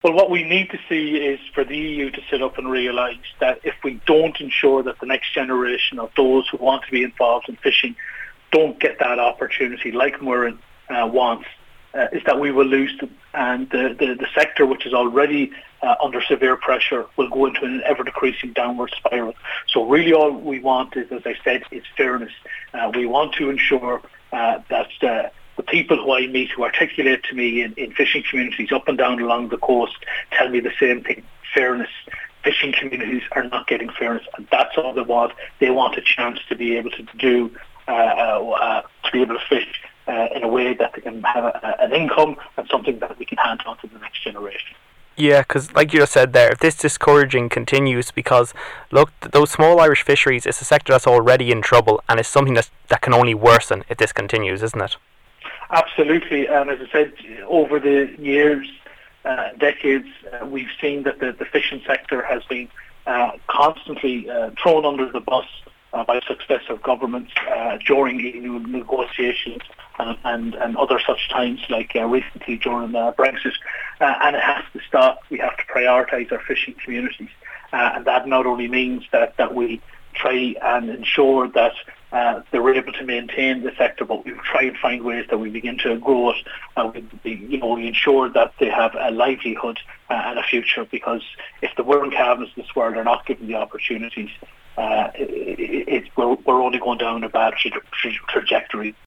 Well, what we need to see is for the EU to sit up and realise that if we don't ensure that the next generation of those who want to be involved in fishing don't get that opportunity like Muireann wants, is that we will lose them. And the sector, which is already under severe pressure, will go into an ever-decreasing downward spiral. So really all we want is, as I said, is fairness. We want to ensure that the people who I meet who articulate to me in fishing communities up and down along the coast tell me the same thing: fairness. Fishing communities are not getting fairness, and that's all they want. They want a chance to be able to do, to be able to fish in a way that they can have an income and something that we can hand on to the next generation. Yeah, because like you just said there, if this discouraging continues, because look, those small Irish fisheries is a sector that's already in trouble, and it's something that can only worsen if this continues, isn't it? Absolutely, and as I said, over the years, decades, we've seen that the fishing sector has been constantly thrown under the bus by successive governments during EU negotiations and other such times, like recently during Brexit, and it has to stop. We have to prioritise our fishing communities, and that not only means that we try and ensure that they're able to maintain the sector, but we try and find ways that we begin to grow it. We ensure that they have a livelihood and a future, because if the Muireann calves this world are not given the opportunities, we're only going down a bad trajectory.